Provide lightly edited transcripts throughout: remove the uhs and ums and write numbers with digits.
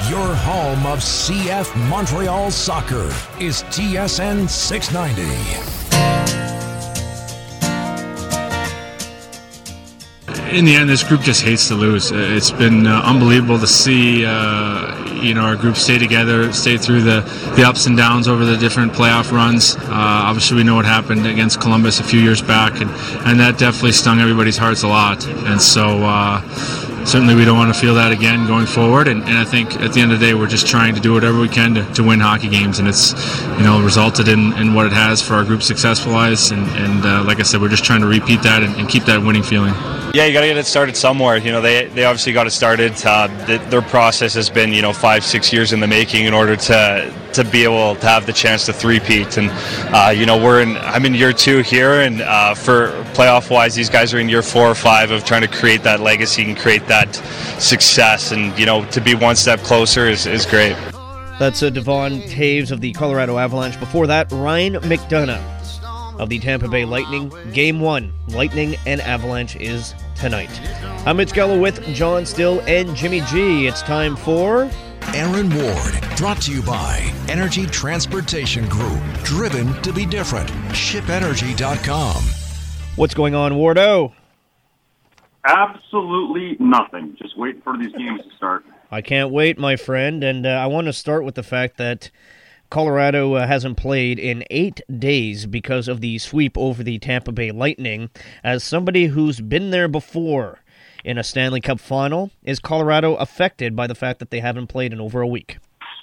Your home of CF Montreal soccer is TSN 690. In the end, this group just hates to lose. It's been unbelievable to see, our group stay together, stay through the ups and downs over the different playoff runs. Obviously, we know what happened against Columbus a few years back, and that definitely stung everybody's hearts a lot. And so, certainly we don't want to feel that again going forward. And I think at the end of the day, we're just trying to do whatever we can to win hockey games, and it's resulted in what it has for our group success-wise. And like I said, we're just trying to repeat that and keep that winning feeling. Yeah, you got to get it started somewhere. They obviously got it started. Their process has been 5-6 years in the making in order to be able to have the chance to three-peat. And I'm in year 2 here, and for playoff-wise, these guys are in year 4 or 5 of trying to create that legacy and create that success. And to be one step closer is great. That's Devon Toews of the Colorado Avalanche. Before that, Ryan McDonough of the Tampa Bay Lightning. Game 1, Lightning and Avalanche, is tonight. I'm Mitch Gallo with John Still and Jimmy G. It's time for Aaron Ward, brought to you by Energy Transportation Group. Driven to be different. ShipEnergy.com. What's going on, Wardo? Absolutely nothing. Just wait for these games to start. I can't wait, my friend, and I want to start with the fact that Colorado hasn't played in 8 days because of the sweep over the Tampa Bay Lightning. As somebody who's been there before in a Stanley Cup final, is Colorado affected by the fact that they haven't played in over a week?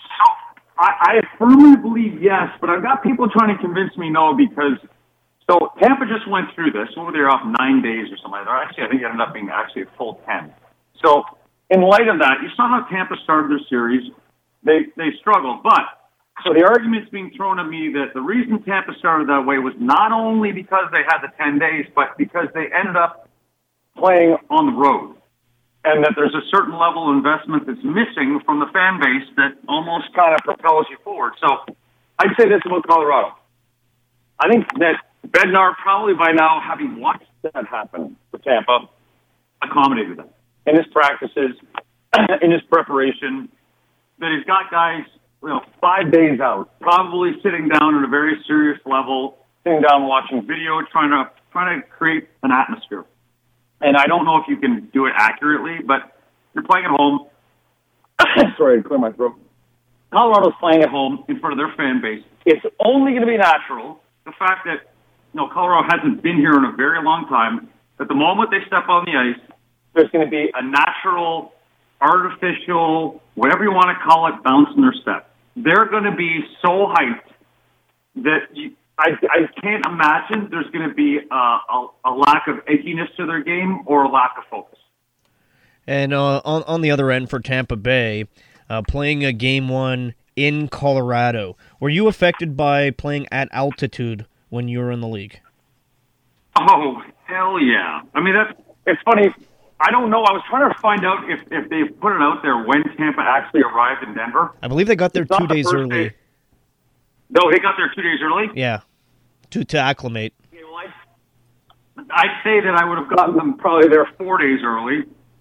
I firmly believe yes, but I've got people trying to convince me no, because Tampa just went through this. What were they off 9 days or something like that? Actually, I think it ended up being actually a full 10. So in light of that, you saw how Tampa started their series. They struggled, so the argument's being thrown at me that the reason Tampa started that way was not only because they had the 10 days, but because they ended up playing on the road. And that there's a certain level of investment that's missing from the fan base that almost kind of propels you forward. So I'd say this about Colorado. I think that Bednar, probably by now, having watched that happen for Tampa, accommodated them in his practices, in his preparation, that he's got guys 5 days out, probably sitting down at a very serious level, sitting down watching video, trying to create an atmosphere. And I don't know if you can do it accurately, but you're playing at home. Sorry to clear my throat. Colorado's playing at home in front of their fan base. It's only going to be natural, the fact that Colorado hasn't been here in a very long time, that the moment they step on the ice, there's going to be a natural, artificial, whatever you want to call it, bounce in their step. They're going to be so hyped that I can't imagine there's going to be a lack of edginess to their game or a lack of focus. And on the other end for Tampa Bay, playing a Game 1 in Colorado, were you affected by playing at altitude when you were in the league? Oh, hell yeah. I mean, it's funny. I don't know. I was trying to find out if they put it out there when Tampa actually arrived in Denver. I believe they got there 2 days early. No, they got there 2 days early? Yeah, to acclimate. Okay, well, I'd say that I would have gotten them probably there 4 days early.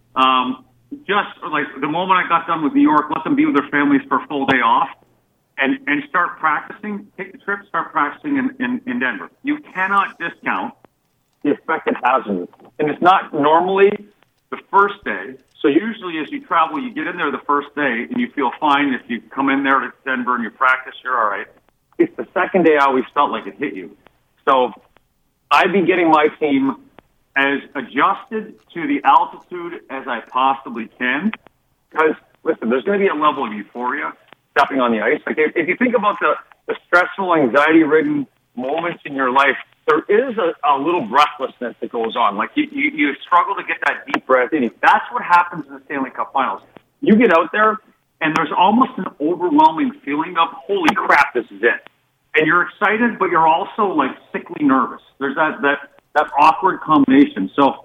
Just like the moment I got done with New York, let them be with their families for a full day off and start practicing, take the trip, start practicing in Denver. You cannot discount the effect it has on you. And it's not normally the first day. So usually as you travel, you get in there the first day and you feel fine. If you come in there to Denver and you practice, you're all right. It's the second day I always felt like it hit you. So I've been getting my team as adjusted to the altitude as I possibly can. Because, listen, there's going to be a level of euphoria stepping on the ice. Like if you think about the stressful, anxiety-ridden moments in your life, there is a little breathlessness that goes on. Like you struggle to get that deep breath in. That's what happens in the Stanley Cup Finals. You get out there, and there's almost an overwhelming feeling of, holy crap, this is it. And you're excited, but you're also like sickly nervous. There's that awkward combination. So,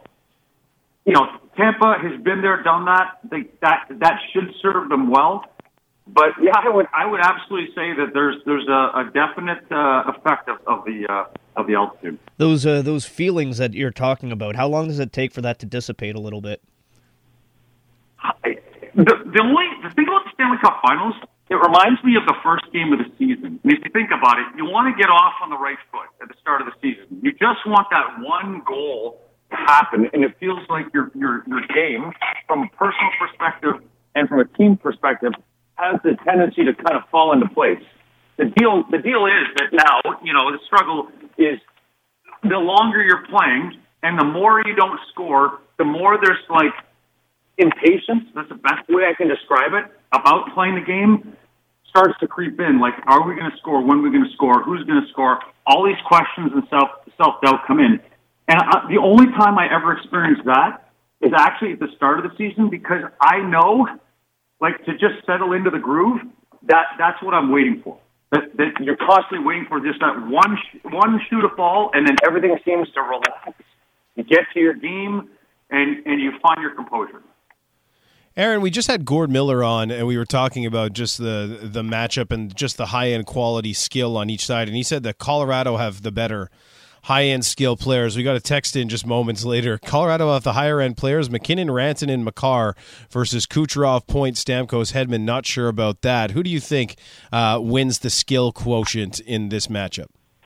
Tampa has been there, done that. That should serve them well. But yeah, I would absolutely say that there's a definite effect of the altitude. Those feelings that you're talking about, how long does it take for that to dissipate a little bit? the thing about the Stanley Cup Finals, it reminds me of the first game of the season. And if you think about it, you want to get off on the right foot at the start of the season. You just want that one goal to happen, and it feels like your game, from a personal perspective and from a team perspective, has the tendency to kind of fall into place. The deal is that now, the struggle is the longer you're playing and the more you don't score, the more there's like impatience. That's the best way I can describe it about playing the game. Starts to creep in. Like, are we going to score? When are we going to score? Who's going to score? All these questions and self-doubt come in. And the only time I ever experienced that is actually at the start of the season, because I know, like, to just settle into the groove, that's what I'm waiting for. That you're constantly waiting for just that one shoe to fall, and then everything seems to relax. You get to your game, and you find your composure. Aaron, we just had Gord Miller on, and we were talking about just the matchup and just the high-end quality skill on each side, and he said that Colorado have the better high-end skill players. We got a text in just moments later. Colorado have the higher-end players, McKinnon, Rantanen, Makar versus Kucherov, Point, Stamkos, Hedman. Not sure about that. Who do you think wins the skill quotient in this matchup?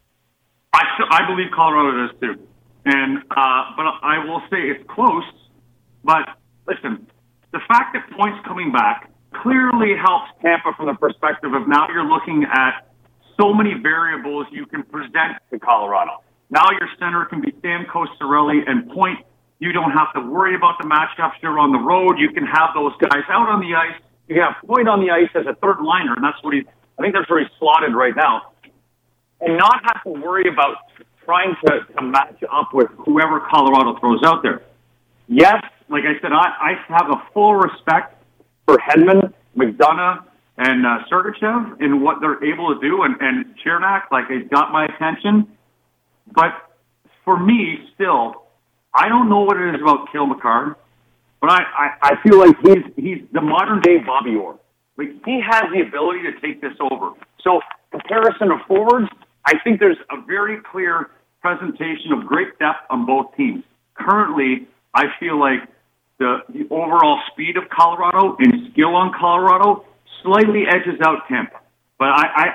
I believe Colorado does too. And but I will say it's close. But listen, the fact that Point's coming back clearly helps Tampa from the perspective of now you're looking at so many variables you can present to Colorado. Now your center can be Stamkos, Cirelli, and Point. You don't have to worry about the matchups. You're on the road. You can have those guys out on the ice. You have Point on the ice as a third liner, and that's what I think that's where he's slotted right now. And not have to worry about trying to match up with whoever Colorado throws out there. Yes, like I said, I have a full respect for Hedman, McDonough, and Sergachev in what they're able to do, and Chernak, like, it got my attention. But for me, still, I don't know what it is about Cale Makar, but I feel like he's the modern-day Bobby Orr. Like, he has the ability to take this over. So, comparison of forwards, I think there's a very clear presentation of great depth on both teams. Currently, I feel like the overall speed of Colorado and skill on Colorado slightly edges out Tampa. But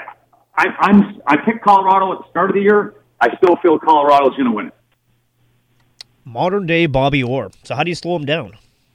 I picked Colorado at the start of the year. I still feel Colorado's going to win it. Modern day Bobby Orr. So how do you slow him down?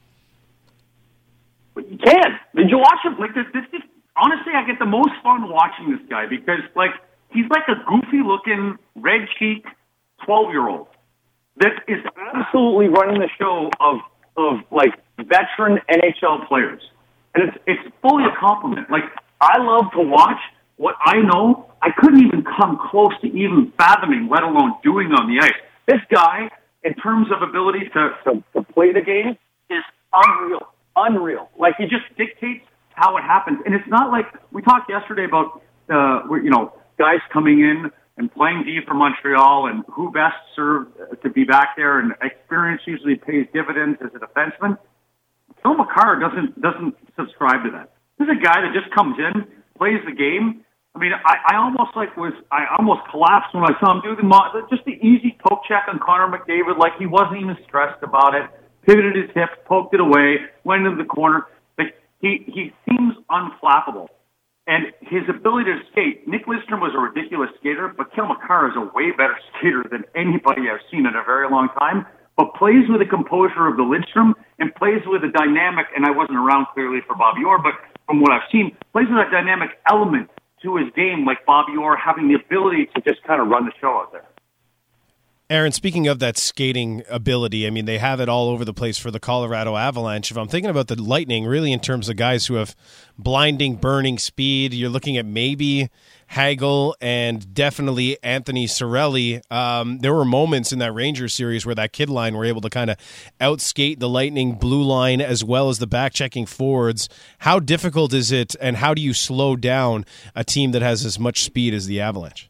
But you can. Did you watch him? Like this honestly, I get the most fun watching this guy because, like, he's like a goofy-looking, red-cheeked 12-year-old that is absolutely running the show of like veteran NHL players, and it's fully a compliment. Like, I love to watch what I know I couldn't even come close to even fathoming, let alone doing on the ice. This guy, in terms of ability to play the game, is unreal. Like, he just dictates how it happens. And it's not like, we talked yesterday about, guys coming in and playing D for Montreal and who best served to be back there, and experience usually pays dividends as a defenseman. Cale Makar doesn't subscribe to that. This is a guy that just comes in, plays the game. I mean, I almost collapsed when I saw him do just the easy poke check on Connor McDavid, like he wasn't even stressed about it. Pivoted his hips, poked it away, went into the corner. Like, he seems unflappable. And his ability to skate, Nick Lidstrom was a ridiculous skater, but Cale Makar is a way better skater than anybody I've seen in a very long time, but plays with the composure of the Lidstrom and plays with a dynamic, and I wasn't around clearly for Bobby Orr, but from what I've seen, plays with a dynamic element to his game, like Bobby Orr, having the ability to just kind of run the show out there. Aaron, speaking of that skating ability, I mean, they have it all over the place for the Colorado Avalanche. If I'm thinking about the Lightning, really in terms of guys who have blinding, burning speed, you're looking at maybe Hagel and definitely Anthony Cirelli. There were moments in that Rangers series where that kid line were able to kind of outskate the Lightning blue line as well as the back-checking forwards. How difficult is it, and how do you slow down a team that has as much speed as the Avalanche?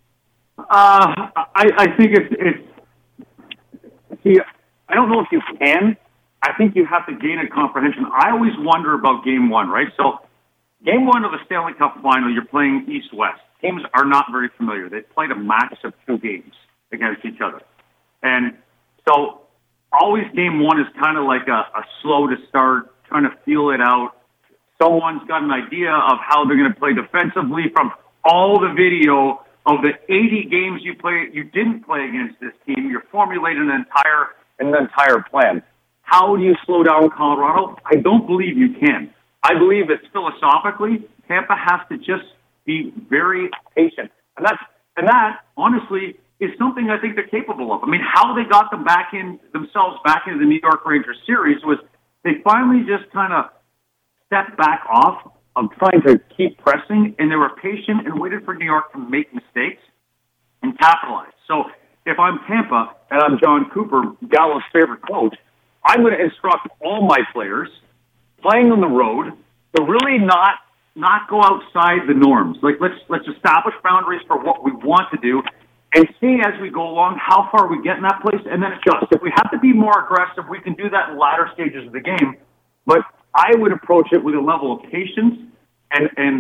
I think see, I don't know if you can. I think you have to gain a comprehension. I always wonder about Game 1, right? So, Game 1 of the Stanley Cup Final, you're playing East-West. Teams are not very familiar. They've played a max of 2 games against each other. And so, always Game 1 is kind of like a slow to start, trying to feel it out. Someone's got an idea of how they're going to play defensively from all the video of the 80 games you didn't play against this team. You're formulating an entire plan. How do you slow down Colorado? I don't believe you can. I believe it's philosophically, Tampa has to just be very patient. And that, honestly, is something I think they're capable of. I mean, how they got themselves back into the New York Rangers series was they finally just kind of stepped back off of trying to keep pressing, and they were patient and waited for New York to make mistakes and capitalize. So if I'm Tampa and I'm John Cooper, Gallo's favorite coach, I'm going to instruct all my players playing on the road to really not go outside the norms. Like let's establish boundaries for what we want to do and see as we go along how far we get in that place and then adjust. If we have to be more aggressive, we can do that in latter stages of the game. But I would approach it with a level of patience and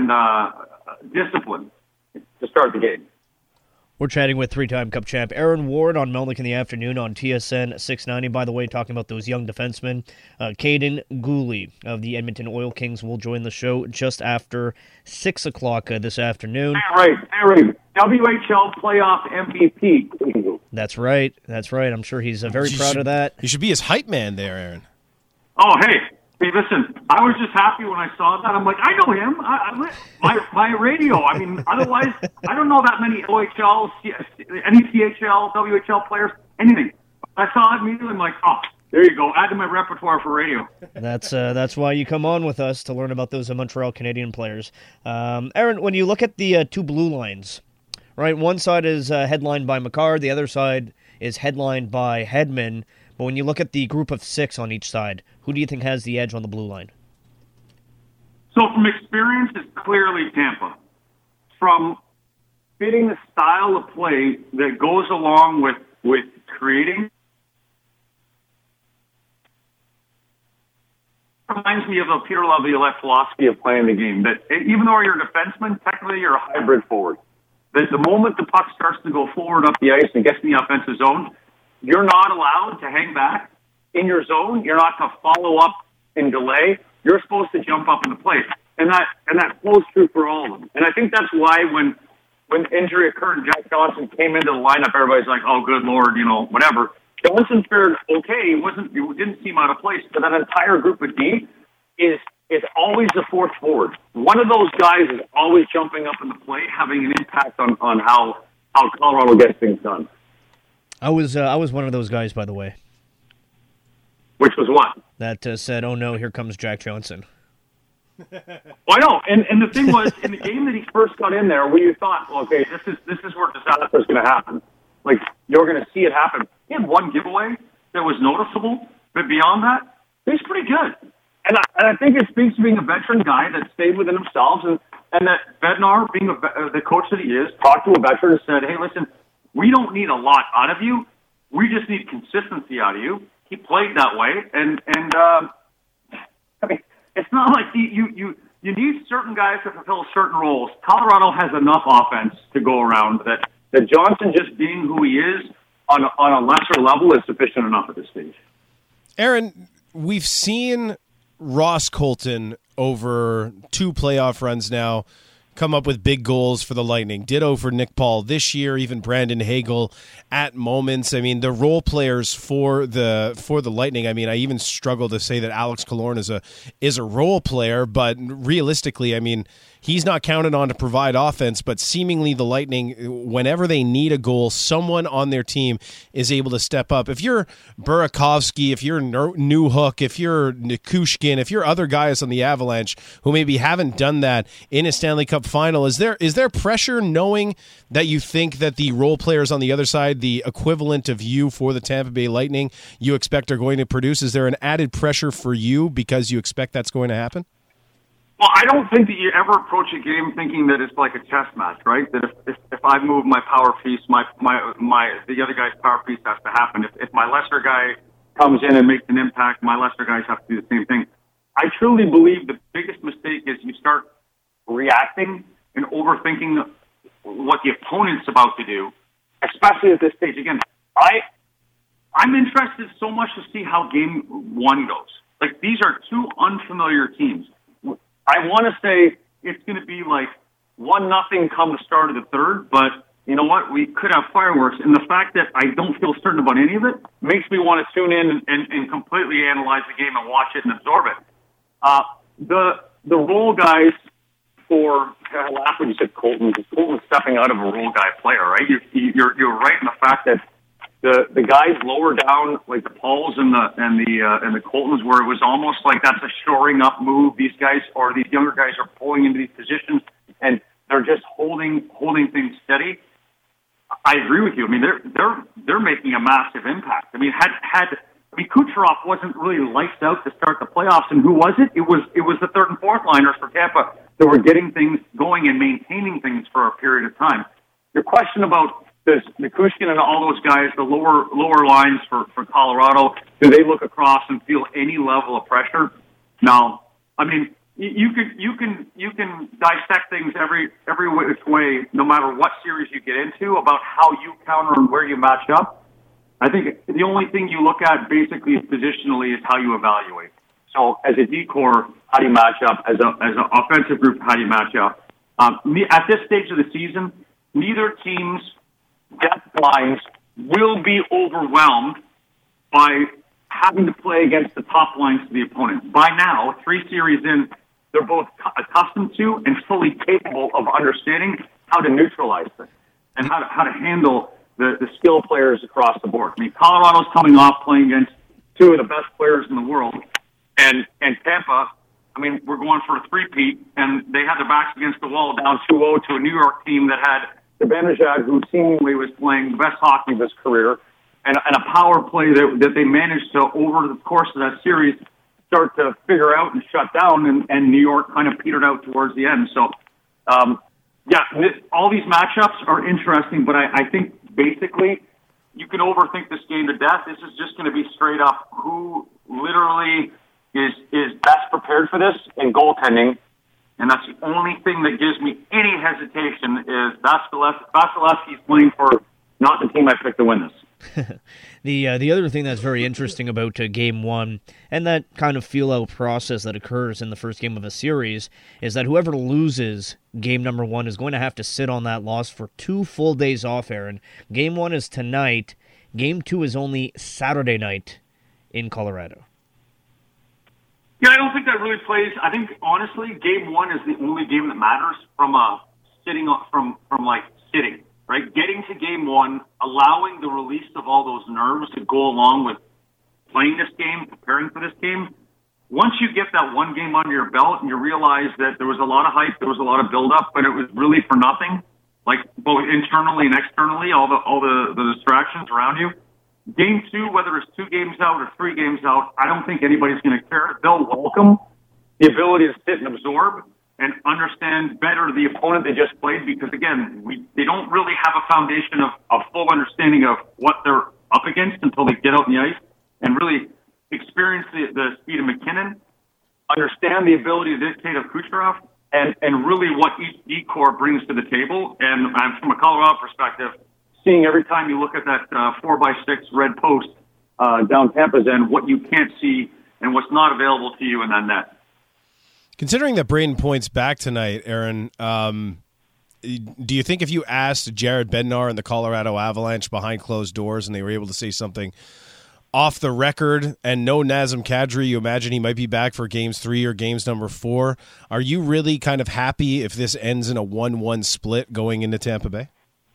discipline to start the game. We're chatting with three-time Cup champ Aaron Ward on Melnick in the afternoon on TSN 690. By the way, talking about those young defensemen, Caden Gooley of the Edmonton Oil Kings will join the show just after 6 o'clock this afternoon. Right. WHL playoff MVP. That's right. I'm sure he's very proud of that. You should be his hype man there, Aaron. Oh, hey, listen, I was just happy when I saw that. I'm like, I know him. My radio. I mean, otherwise, I don't know that many OHL, any CHL, WHL players, anything. I saw it immediately. I'm like, oh, there you go. Add to my repertoire for radio. That's why you come on with us to learn about those Montreal Canadian players. Aaron, when you look at the two blue lines, right, one side is headlined by Makar, the other side is headlined by Hedman. But when you look at the group of 6 on each side, who do you think has the edge on the blue line? So from experience, it's clearly Tampa. From fitting the style of play that goes along with creating, reminds me of the Peter Laviolette philosophy of playing the game. That even though you're a defenseman, technically you're a hybrid forward. That the moment the puck starts to go forward up the ice and gets in the offensive zone, you're not allowed to hang back in your zone. You're not to follow up and delay. You're supposed to jump up into play. And that flows true for all of them. And I think that's why when injury occurred and Jack Johnson came into the lineup, everybody's like, oh, good Lord, whatever. Johnson fared okay. It didn't seem out of place. But that entire group of D is always the fourth forward. One of those guys is always jumping up in the play, having an impact on how Colorado gets things done. I was one of those guys, by the way. Which was what? That said, oh no, here comes Jack Johnson. Well, I know, and the thing was, in the game that he first got in there, where you thought, well, okay, this is where disaster is going to happen. Like, you're going to see it happen. He had one giveaway that was noticeable, but beyond that, he's pretty good. And I think it speaks to being a veteran guy that stayed within himself, and that Bednar, being the coach that he is, talked to a veteran and said, hey, listen, we don't need a lot out of you. We just need consistency out of you. He played that way, and I mean, it's not like you need certain guys to fulfill certain roles. Colorado has enough offense to go around that Johnson just being who he is on a lesser level is sufficient enough at this stage. Aaron, we've seen Ross Colton over 2 playoff runs now come up with big goals for the Lightning. Ditto for Nick Paul this year, even Brandon Hagel at moments. I mean, the role players for the Lightning. I mean, I even struggle to say that Alex Killorn is a role player, but realistically, I mean, he's not counted on to provide offense, but seemingly the Lightning, whenever they need a goal, someone on their team is able to step up. If you're Burakovsky, if you're Newhook, if you're Nikushkin, if you're other guys on the Avalanche who maybe haven't done that in a Stanley Cup final, is there pressure knowing that you think that the role players on the other side, the equivalent of you for the Tampa Bay Lightning, you expect are going to produce? Is there an added pressure for you because you expect that's going to happen? Well, I don't think that you ever approach a game thinking that it's like a chess match, right? That if I move my power piece, the other guy's power piece has to happen. If my lesser guy comes in and makes an impact, my lesser guys have to do the same thing. I truly believe the biggest mistake is you start reacting and overthinking what the opponent's about to do, especially at this stage. Again, I'm interested so much to see how game 1 goes. Like, these are two unfamiliar teams. I want to say it's going to be like 1-0 come the start of the third, but you know what? We could have fireworks. And the fact that I don't feel certain about any of it makes me want to tune in and completely analyze the game and watch it and absorb it. The role guys for, I laugh when you said Colton, because Colton's stepping out of a role guy player, right? You're right in the fact that the guys lower down, like the Pauls and the Coltons, where it was almost like that's a shoring up move. These guys, or these younger guys, are pulling into these positions and they're just holding things steady. I agree with you. I mean, they're making a massive impact. I mean, Kucherov wasn't really lights out to start the playoffs, and who was it? It was the third and fourth liners for Tampa that were getting things going and maintaining things for a period of time. Your question about Nichushkin and all those guys, the lower lines for Colorado, do they look across and feel any level of pressure? No. I mean, you can dissect things every which way, no matter what series you get into, about how you counter and where you match up. I think the only thing you look at basically positionally is how you evaluate. So as a D-core, how do you match up? As an offensive group, how do you match up? At this stage of the season, neither team's depth lines will be overwhelmed by having to play against the top lines to the opponent. By now, 3 series in, they're both accustomed to and fully capable of understanding how to neutralize this and how to handle the skill players across the board. I mean, Colorado's coming off playing against 2 of the best players in the world, and Tampa, I mean, we're going for a three-peat, and they had their backs against the wall down 2-0 to a New York team that had Zibanejad, who seemingly was playing the best hockey of his career, and a power play that they managed to, over the course of that series, start to figure out and shut down, and New York kind of petered out towards the end. So, all these matchups are interesting, but I think basically you can overthink this game to death. This is just going to be straight up who literally is best prepared for this in goaltending, and that's the only thing that gives me any hesitation is Vasilevsky's playing for not the team I picked to win this. The other thing that's very interesting about Game 1 and that kind of feel-out process that occurs in the first game of a series is that whoever loses Game number 1 is going to have to sit on that loss for 2 full days off, Aaron. Game 1 is tonight. Game 2 is only Saturday night in Colorado. Yeah, I don't think that really plays. I think, honestly, Game 1 is the only game that matters from sitting, right? Getting to Game 1, allowing the release of all those nerves to go along with playing this game, preparing for this game. Once you get that one game under your belt and you realize that there was a lot of hype, there was a lot of buildup, but it was really for nothing, like both internally and externally, all the distractions around you. Game 2, whether it's 2 games out or 3 games out, I don't think anybody's going to care. They'll welcome the ability to sit and absorb and understand better the opponent they just played, because again, they don't really have a foundation of full understanding of what they're up against until they get out on the ice and really experience the speed of McKinnon, understand the ability to dictate of Kucherov, and really what each D-core brings to the table. And from a Colorado perspective, seeing every time you look at that 4x6 red post down Tampa's end, what you can't see and what's not available to you in that net. Considering that Braden Point's back tonight, Aaron, do you think if you asked Jared Bednar and the Colorado Avalanche behind closed doors and they were able to say something off the record and no Nazem Kadri, you imagine he might be back for games 3 or games number 4? Are you really kind of happy if this ends in a 1-1 split going into Tampa Bay?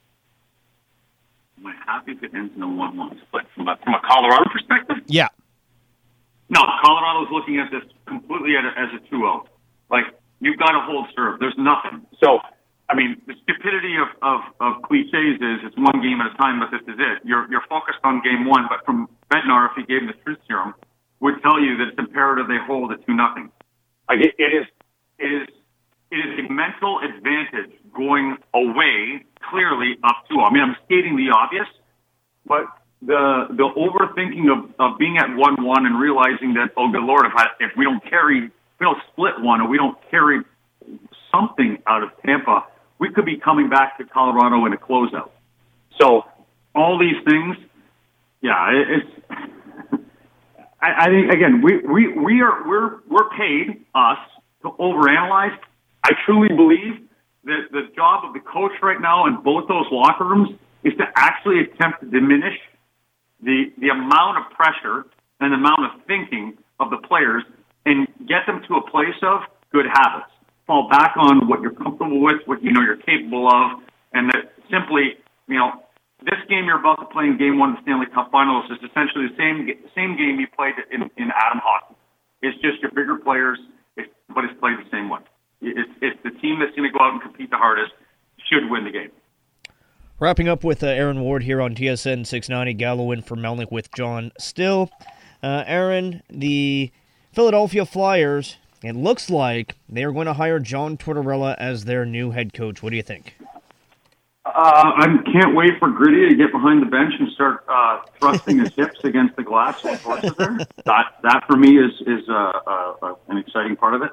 Am I happy if it ends in a 1-1 split? From a Colorado perspective? Yeah. No, Colorado's looking at this completely as a 2-0. Like, you've got to hold serve. There's nothing. So, I mean, the stupidity of cliches is it's one game at a time, but this is it. You're focused on Game 1, but from Bednar, if he gave him the truth serum, would tell you that it's imperative they hold at 2-0. Like, it is a mental advantage going away clearly up 2-0. I mean, I'm stating the obvious, but the overthinking of being at 1-1 and realizing that, oh good Lord, if we don't split one or we don't carry something out of Tampa, we could be coming back to Colorado in a closeout. So all these things, yeah, I think again we're paid us to overanalyze. I truly believe that the job of the coach right now in both those locker rooms is to actually attempt to diminish the amount of pressure and the amount of thinking of the players and get them to a place of good habits. Fall back on what you're comfortable with, what you know you're capable of, and that simply, this game you're about to play in Game 1 of the Stanley Cup Finals is essentially the same game you played in Adam Hockey. It's just your bigger players, but it's played the same way. It's the team that's going to go out and compete the hardest should win the game. Wrapping up with Aaron Ward here on TSN 690, Gallo in for Melnick with John Still. Aaron, the Philadelphia Flyers, it looks like they are going to hire John Tortorella as their new head coach. What do you think? I can't wait for Gritty to get behind the bench and start thrusting his hips against the glass and forces there. That for me is an exciting part of it.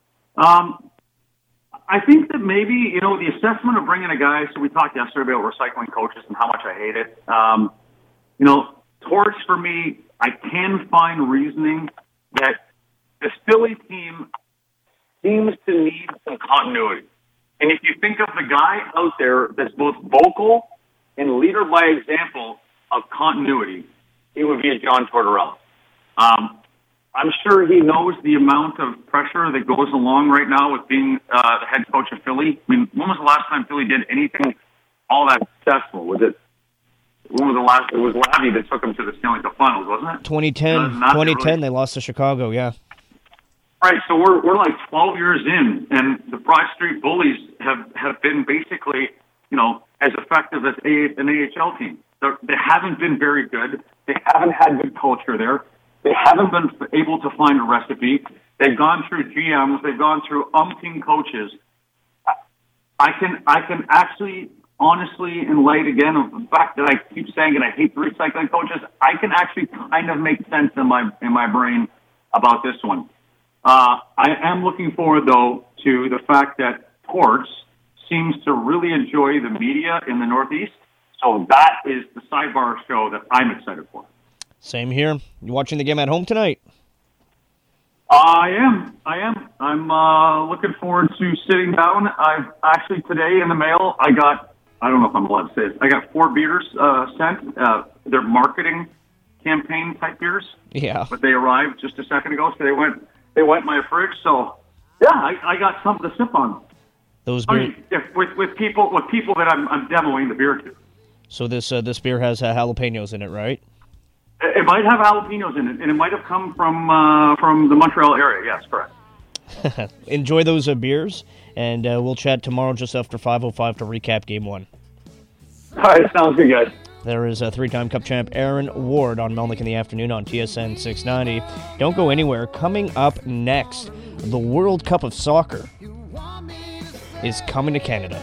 I think that maybe, the assessment of bringing a guy, so we talked yesterday about recycling coaches and how much I hate it. Torts, for me, I can find reasoning that the Philly team seems to need some continuity. And if you think of the guy out there that's both vocal and leader by example of continuity, it would be a John Tortorella. I'm sure he knows the amount of pressure that goes along right now with being the head coach of Philly. I mean, when was the last time Philly did anything all that successful? When was the last? It was Labby that took them to the Stanley Cup Finals, wasn't it? 2010, they lost to Chicago, yeah. Right, so we're like 12 years in, and the Broad Street Bullies have been basically, as effective as an AHL team. They haven't been very good. They haven't had good culture there. They haven't been able to find a recipe. They've gone through GMs. They've gone through umpteen coaches. I can actually, honestly, in light again of the fact that I keep saying it, I hate the recycling coaches. I can actually kind of make sense in my brain about this one. I am looking forward, though, to the fact that Torts seems to really enjoy the media in the Northeast. So that is the sidebar show that I'm excited for. Same here. You watching the game at home tonight? I am. I'm looking forward to sitting down. I've actually today in the mail, I don't know if I'm allowed to say this, I got 4 beers sent. They're marketing campaign type beers. Yeah. But they arrived just a second ago, so they went in my fridge. So yeah, I got something to sip on. Those beers with people that I'm demoing the beer to. So this beer has jalapenos in it, right? It might have jalapenos in it, and it might have come from the Montreal area. Yes, correct. Enjoy those beers, and we'll chat tomorrow just after 5:05 to recap Game 1. All right, sounds good, guys. There is a 3-time Cup champ Aaron Ward on Melnick in the afternoon on TSN 690. Don't go anywhere. Coming up next, the World Cup of Soccer is coming to Canada.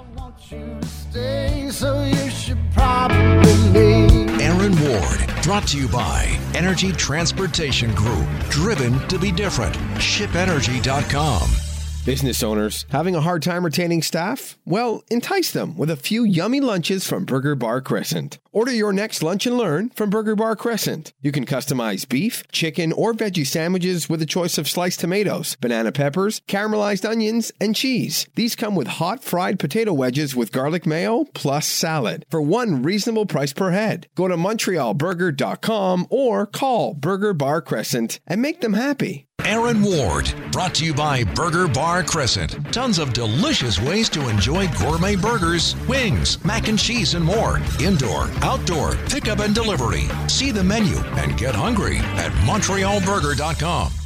Aaron Ward, brought to you by Energy Transportation Group. Driven to be different. ShipEnergy.com. Business owners having a hard time retaining staff? Well, entice them with a few yummy lunches from Burger Bar Crescent. Order your next lunch and learn from Burger Bar Crescent. You can customize beef, chicken, or veggie sandwiches with a choice of sliced tomatoes, banana peppers, caramelized onions, and cheese. These come with hot fried potato wedges with garlic mayo plus salad for one reasonable price per head. Go to MontrealBurger.com or call Burger Bar Crescent and make them happy. Aaron Ward, brought to you by Burger Bar Crescent. Tons of delicious ways to enjoy gourmet burgers, wings, mac and cheese, and more. Indoor, outdoor, pickup and delivery. See the menu and get hungry at MontrealBurger.com.